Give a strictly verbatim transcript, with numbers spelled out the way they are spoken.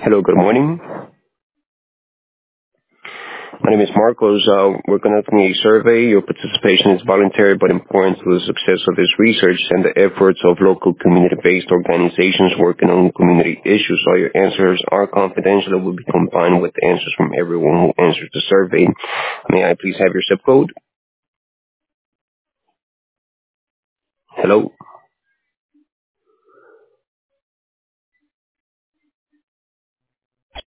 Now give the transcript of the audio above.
Hello, good morning. My name is Marcos. Uh, we're conducting a survey. Your participation is voluntary but important to the success of this research and the efforts of local community-based organizations working on community issues. All your answers are confidential and will be combined with answers from everyone who answers the survey. May I please have your zip code? Hello?